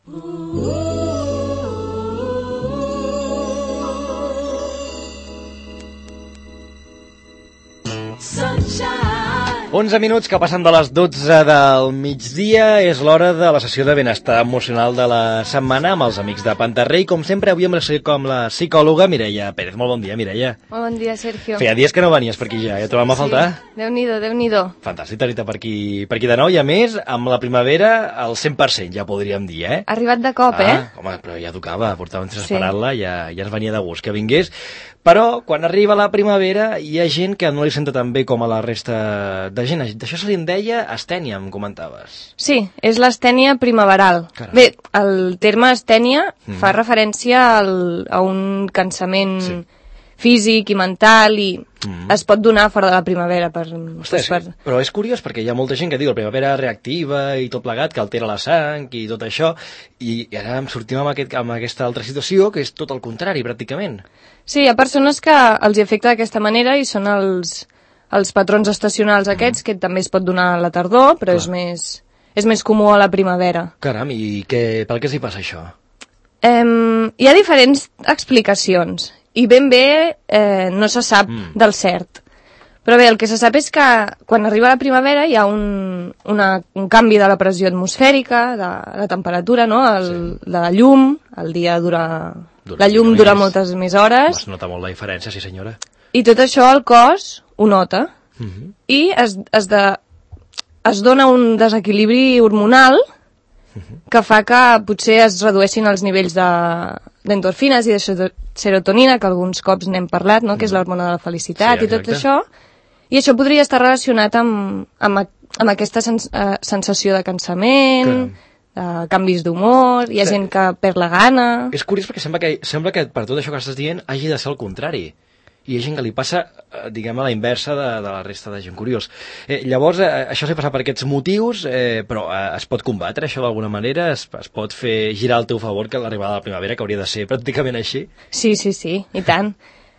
Sunshine. 11 minuts que passen de les 12 del migdia, és l'hora de la sessió de benestar emocional de la setmana amb els amics de Pantarrey. Com sempre, avui amb la psicòloga Mireia Pérez. Molt bon dia, Mireia. Molt bon dia, Sergio. Feia dies que no venies per aquí ja, ja trobem a faltar. Déu-n'hi-do, Déu-n'hi-do. Fantàstic tenir-te per aquí de nou, i a més, amb la primavera al 100%, ja podríem dir, eh? Ha arribat de cop, Home, però ja tocava, portàvem temps esperant-la, ja ens venia de gust que vingués. Però, quan arriba la primavera, hi ha gent que no li senta tan bé com a la resta de gent. D'això se li en deia astènia, em comentaves. Sí, és l'astènia primaveral. Caram. Bé, el terme astènia fa referència a un cansament físic i mental i es pot donar fora de la primavera. Ostres, però és curiós perquè hi ha molta gent que diu la primavera reactiva i tot plegat, que altera la sang i tot això, i ara em sortim amb aquesta altra situació que és tot el contrari, pràcticament. Sí, hi ha persones que els afecta d'aquesta manera i són els patrons estacionals aquests, que també es pot donar a la tardor, però és més comú a la primavera. Caram, i per què s'hi passa això? Hi ha diferents explicacions i ben bé no se sap del cert. Però bé, el que se sap és que quan arriba la primavera hi ha un canvi de la pressió atmosfèrica, de la temperatura, no? De la llum, el dia la llum dura moltes més hores. Es nota molt la diferència, sí senyora. I tot això el cos ho nota. I es dona un desequilibri hormonal que fa que potser es redueixin els nivells d'endorfines i de serotonina, que alguns cops n'hem parlat, no? Que és l'hormona de la felicitat, i tot això. I això podria estar relacionat amb aquesta sensació de cansament, canvis d'humor, hi ha gent que perd la gana. És curiós perquè sembla que per tot això que estàs dient hagi de ser el contrari. I hi ha gent que li passa, diguem, a la inversa de la resta de gent. Curiós. Llavors, això s'ha passat per aquests motius, però es pot combatre això d'alguna manera? Es pot fer girar al teu favor que l'arribada de la primavera, que hauria de ser pràcticament així? Sí, i tant.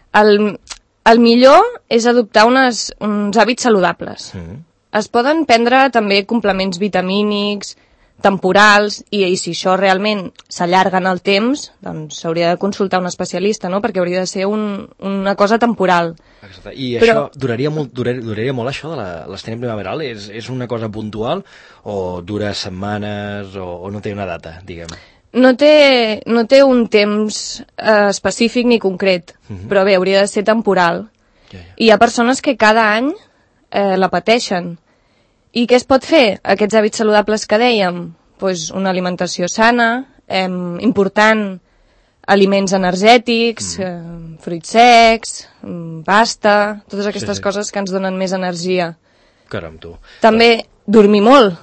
El millor és adoptar uns hàbits saludables. Es poden prendre també complements vitamínics, temporals, i si això realment s'allarga en el temps, doncs s'hauria de consultar un especialista, no? Perquè hauria de ser una cosa temporal. Exacte. I això duraria molt això de l'astènia primaveral? És una cosa puntual o dura setmanes o no té una data, diguem? No té un temps específic ni concret, però bé, hauria de ser temporal. I hi ha persones que cada any la pateixen. I què es pot fer? Aquests hàbits saludables que dèiem, doncs una alimentació sana, important aliments energètics, fruits secs, pasta, totes aquestes coses que ens donen més energia. Caram, tu. També dormir molt.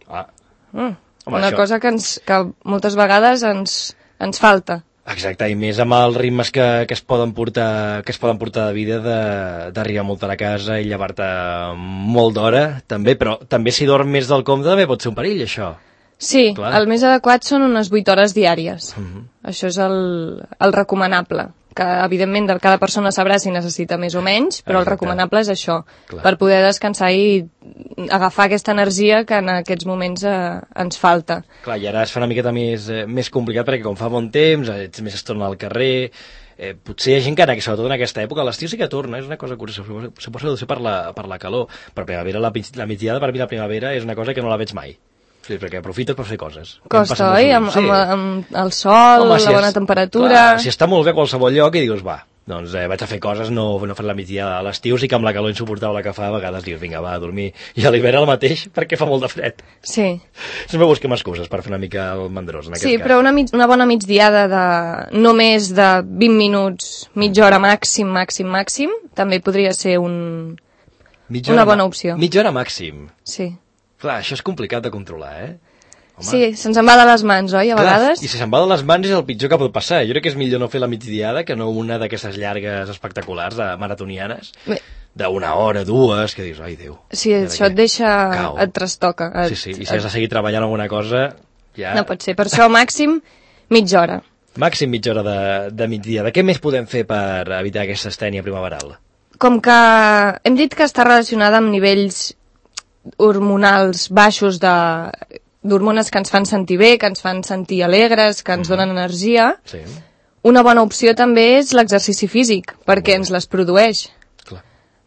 Una cosa que moltes vegades ens falta. Exacte, i més amb els ritmes que es poden portar de vida, d'arribar molt a la casa i llevar-te molt d'hora, també, però també si dorm més del compte també pot ser un perill, això. Sí, el més adequat són unes 8 hores diàries. Això és el recomanable, que evidentment cada persona sabrà si necessita més o menys, però el recomanable és això, per poder descansar i agafar aquesta energia que en aquests moments ens falta. Clar, i ara es fa una miqueta més complicat perquè com fa bon temps, ets més estona al carrer, potser hi ha gent que sobretot en aquesta època, l'estiu sí que torna, és una cosa curiosa, suposo que deu ser per la calor, però primavera, la migdiada per mi la primavera és una cosa que no la veig mai. Sí, perquè aprofites per fer coses. Costa, oi? Amb el sol, la bona temperatura... Clar, si està molt bé a qualsevol lloc i dius, va, doncs vaig a fer coses, no fer la migdiada a l'estiu, sí que amb la calor insuportable que fa, a vegades dius, vinga, va, a dormir. I a l'hivern el mateix, perquè fa molt de fred. Sí. Sempre busquem excuses per fer una mica el mandrós, en aquest cas. Sí, però una bona migdiada de no més de 20 minuts, mitja hora màxim, també podria ser una bona opció. Mitja hora màxim? Sí. Clar, això és complicat de controlar, Home. Sí, se'ns en va de les mans, oi, a vegades? I si se'n va de les mans és el pitjor que pot passar. Jo crec que és millor no fer la migdiada que no una d'aquestes llargues espectaculars, maratonianes, d'una hora, dues, que dius, ai, Déu. Sí, això et deixa... et trastoca. Sí, i si has de seguir treballant alguna cosa, ja... No pot ser, per això màxim mitja hora. Màxim mitja hora de migdiada. Què més podem fer per evitar aquesta astènia primaveral? Com que hem dit que està relacionada amb nivells hormonals baixos de d'hormones que ens fan sentir bé, que ens fan sentir alegres, que ens donen energia. Sí. Una bona opció també és l'exercici físic, perquè ens les produeix. Clar.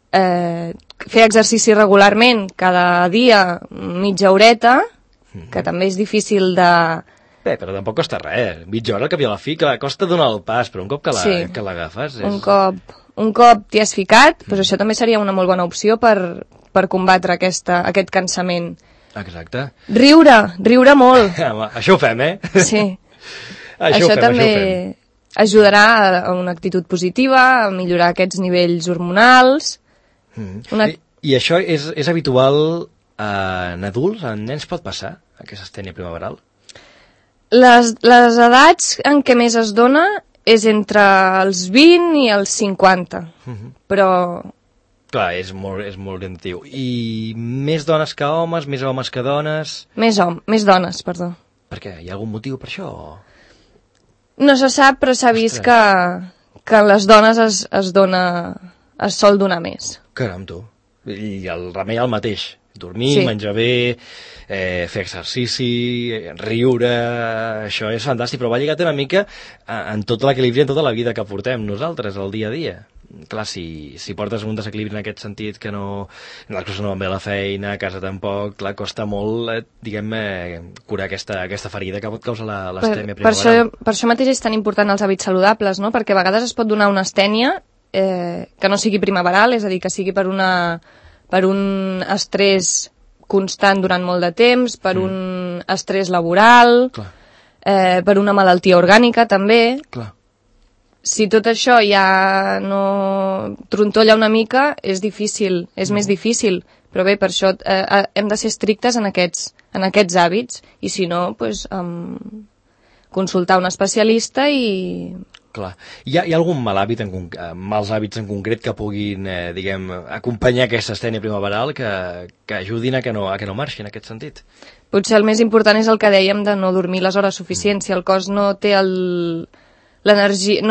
Fer exercici regularment, cada dia mitja horeta, que també és difícil de... Bé, però tampoc costa res. Mitja hora al cap i a la fi, que costa donar el pas, però un cop que l'agafes... Un cop t'hi has ficat, doncs això també seria una molt bona opció per combatre aquest cansament. Exacte. Riure molt. Això ho fem, Sí. Això també ajudarà a una actitud positiva, a millorar aquests nivells hormonals. I això és habitual en adults? En nens pot passar, aquesta astènia primaveral? Les edats en què més es dona és entre els 20 i els 50, però... Clar, és molt orientatiu. I més dones que homes, més homes que dones... Més dones, perdó. Per què? Hi ha algun motiu per això? No se sap, però s'ha vist que les dones es sol donar més. Caram, tu. I el remei el mateix. Dormir, menjar bé, fer exercici, riure... Això és fantàstic, però va lligat una mica en tot l'equilibri, en tota la vida que portem nosaltres, el dia a dia. Clar, si portes un desequilibri en aquest sentit que no... Les coses no van bé a la feina, a casa tampoc, clar, costa molt, curar aquesta ferida que pot causar l'astènia primaveral. Per això mateix és tan important els hàbits saludables, no? Perquè a vegades es pot donar una astènia que no sigui primaveral, és a dir, que sigui per un estrès constant durant molt de temps, per un estrès laboral, per una malaltia orgànica també. Clar. Si tot això ja no trontolla una mica, és difícil, és més difícil. Però bé, per això hem de ser estrictes en aquests hàbits, i si no, doncs, consultar un especialista i... Clar. Hi ha algun mals hàbits en concret que puguin, acompanyar aquesta astènia primaveral que ajudin a que no marxi en aquest sentit? Potser el més important és el que dèiem de no dormir les hores suficients. Si el cos no té l'energia,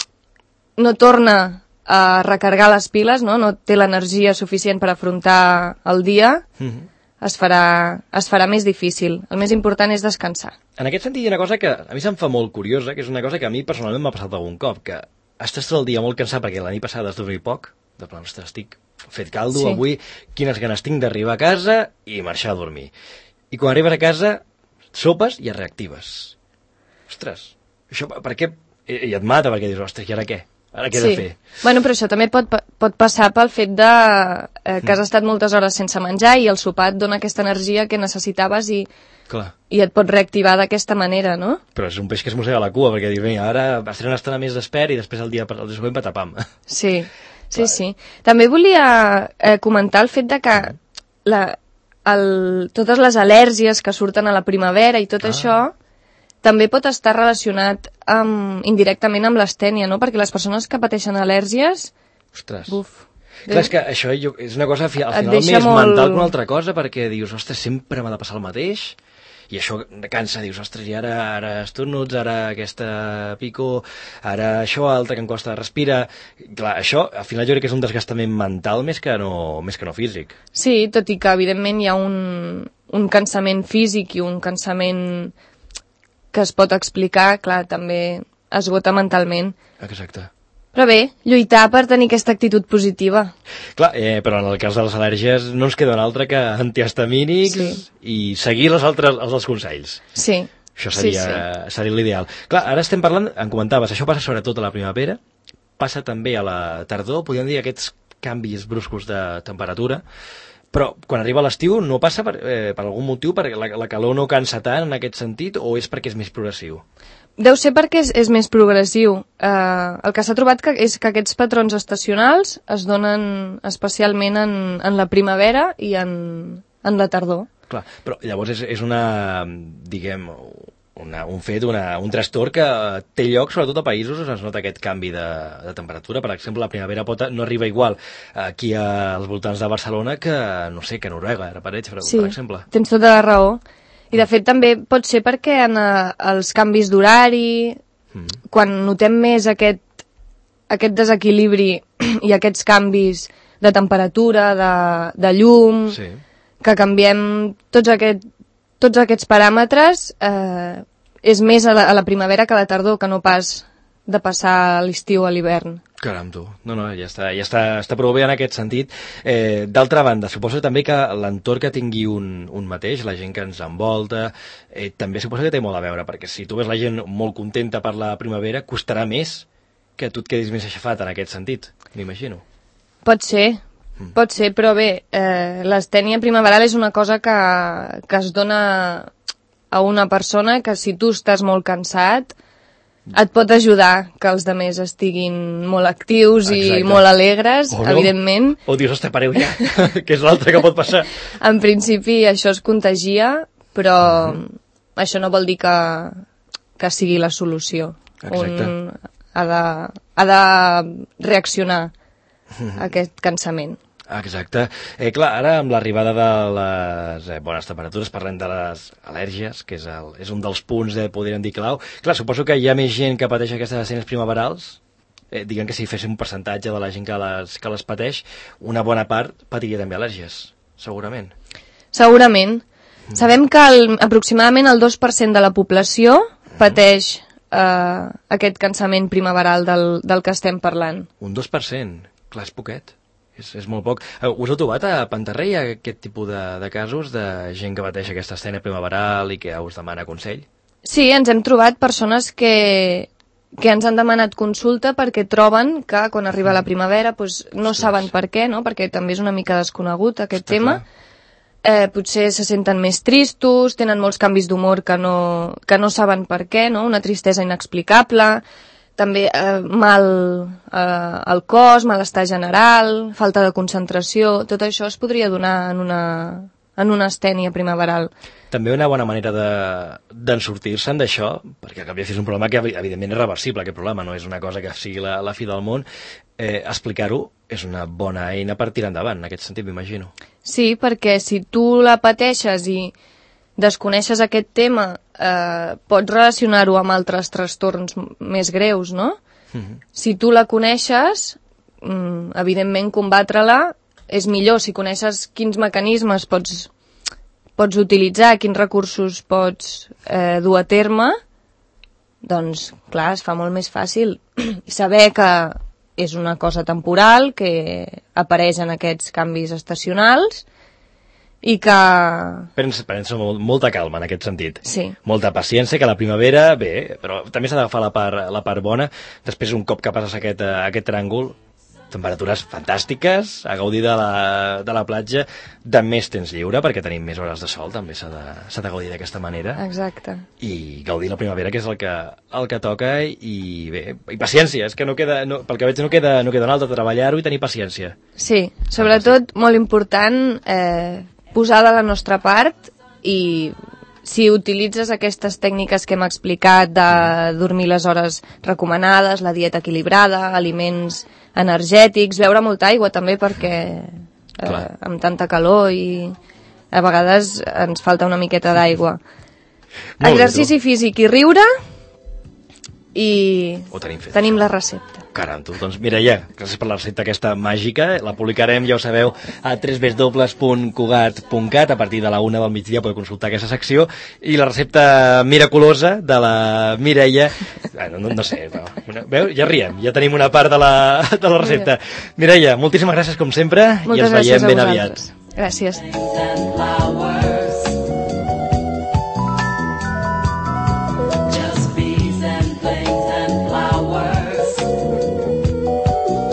no torna a recargar les piles, no té l'energia suficient per afrontar el dia, es farà més difícil. El més important és descansar. En aquest sentit hi ha una cosa que a mi se'm fa molt curiosa, que és una cosa que a mi personalment m'ha passat algun cop, que estàs tot el dia molt cansat perquè la nit passada has dormit poc, de plan, ostres, estic fet caldo avui, quines ganes tinc d'arribar a casa i marxar a dormir. I quan arribes a casa, sopes i et reactives. Ostres, això per què? I et mata perquè dius, ostres, i ara què? Ara què he de fer? Bueno, però això també pot passar pel fet que has estat moltes hores sense menjar i el sopar et dona aquesta energia que necessitaves i et pot reactivar d'aquesta manera, no? Però és un peix que es mossega la cua, perquè dius, ara estaré una estona més despert i després el dia següent patapam. Sí. També volia comentar el fet de que totes les al·lèrgies que surten a la primavera i tot això també pot estar relacionat indirectament amb l'astènia, no? Perquè les persones que pateixen al·lèrgies... Ostres. Clar, és que això és una cosa al final més mental que una altra cosa, perquè dius, ostres, sempre m'ha de passar el mateix, i això cansa, dius, ostres, i ara estornuts, ara aquesta pico, ara això altre que em costa respirar... Clar, això al final jo crec que és un desgastament mental més que no físic. Sí, tot i que evidentment hi ha un cansament físic i un cansament que es pot explicar, clar, també esgota mentalment. Exacte. Però bé, lluitar per tenir aquesta actitud positiva. Clar, però en el cas de les al·lèrgies no ens queda un altre que antihistamínics i seguir els altres consells. Sí. Això seria l'ideal. Clar, ara estem parlant, em comentaves, això passa sobretot a la primavera, passa també a la tardor, podríem dir aquests canvis bruscos de temperatura, però quan arriba l'estiu no passa per algun motiu, perquè la calor no cansa tant en aquest sentit, o és perquè és més progressiu? Deu ser perquè és més progressiu. El que s'ha trobat és que aquests patrons estacionals es donen especialment en la primavera i en la tardor. Clar, però llavors és un fet, un trastorn que té lloc sobretot a països on es nota aquest canvi de temperatura. Per exemple, la primavera no arriba igual aquí als voltants de Barcelona que, no sé, que Noruega, per exemple. Sí, tens tota la raó. I de fet també pot ser perquè en els canvis d'horari, quan notem més aquest desequilibri i aquests canvis de temperatura, de llum, que canviem tots tots aquests paràmetres, és més a la primavera que a la tardor, que no pas de passar l'estiu a l'hivern. Caram, tu. No, ja està prou bé en aquest sentit. D'altra banda, suposo també que l'entorn que tingui un mateix, la gent que ens envolta, també suposo que té molt a veure, perquè si tu ves la gent molt contenta per la primavera, costarà més que tu et quedis més aixafat en aquest sentit, m'imagino. Pot ser, però bé, l'astènia primaveral és una cosa que es dona a una persona que si tu estàs molt cansat et pot ajudar que els altres estiguin molt actius. Exacte. I molt alegres, no? Evidentment. O dius, ostres, pareu ja, que és l'altre que pot passar. En principi això es contagia, però això no vol dir que sigui la solució. Exacte. Un ha de reaccionar a aquest cansament. Exacte. Clar, ara amb l'arribada de les bones temperatures parlem de les al·lèrgies, que és un dels punts, podríem dir, clau. Clar, suposo que hi ha més gent que pateix aquestes escenes primaverals. Diguem que si fes un percentatge de la gent que les pateix, una bona part patiria també al·lèrgies, segurament. Segurament. Sabem que aproximadament el 2% de la població pateix aquest cansament primaveral del que estem parlant. Un 2%? Clar, és poquet. És molt poc. Us heu trobat a Pantarrei aquest tipus de casos de gent que pateix aquesta escena primaveral i que us demana consell? Sí, ens hem trobat persones que ens han demanat consulta perquè troben que quan arriba la primavera no saben per què, no? Perquè també és una mica desconegut aquest tema. Potser se senten més tristos, tenen molts canvis d'humor que no saben per què, no? Una tristesa inexplicable, també mal al cos, malestar general, falta de concentració, tot això es podria donar en una astènia primaveral. També una bona manera d'en sortir-se'n d'això, perquè al cap i a fi és un problema que evidentment és reversible, aquest problema, no és una cosa que sigui la fi del món, explicar-ho és una bona eina per tirar endavant, en aquest sentit, m'imagino. Sí, perquè si tu la pateixes i desconeixes aquest tema, pots relacionar-ho amb altres trastorns més greus, no? Si tu la coneixes, evidentment combatre-la és millor. Si coneixes quins mecanismes pots utilitzar, quins recursos pots dur a terme, doncs, clar, es fa molt més fàcil. I saber que és una cosa temporal, que apareix en aquests canvis estacionals, i que... Penso molta calma en aquest sentit. Sí. Molta paciència, que la primavera, bé, però també s'ha d'agafar la part bona. Després, un cop que passes aquest tràngol, temperatures fantàstiques, a gaudir de la platja, de més temps lliure, perquè tenim més hores de sol, també s'ha de gaudir d'aquesta manera. Exacte. I gaudir la primavera, que és el que toca, i bé, i paciència, és que no queda, pel que veig no queda un altre, treballar-ho i tenir paciència. Sí, sobretot, molt important, posar de la nostra part, i si utilitzes aquestes tècniques que hem explicat de dormir les hores recomanades, la dieta equilibrada, aliments energètics, beure molta aigua també, perquè amb tanta calor i a vegades ens falta una miqueta d'aigua. Exercici físic i riure, i tenim la recepta. Caram, tu, doncs Mireia, gràcies per la recepta aquesta màgica, la publicarem, ja ho sabeu, a www.cugat.cat, a partir de la 1 del migdia podeu consultar aquesta secció, i la recepta miraculosa de la Mireia, no sé, veu? Ja riem, ja tenim una part de la recepta. Mireia, moltíssimes gràcies com sempre, i ens veiem ben aviat. Gràcies.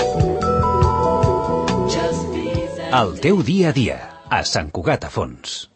El teu dia a dia, a Sant Cugat a Fons.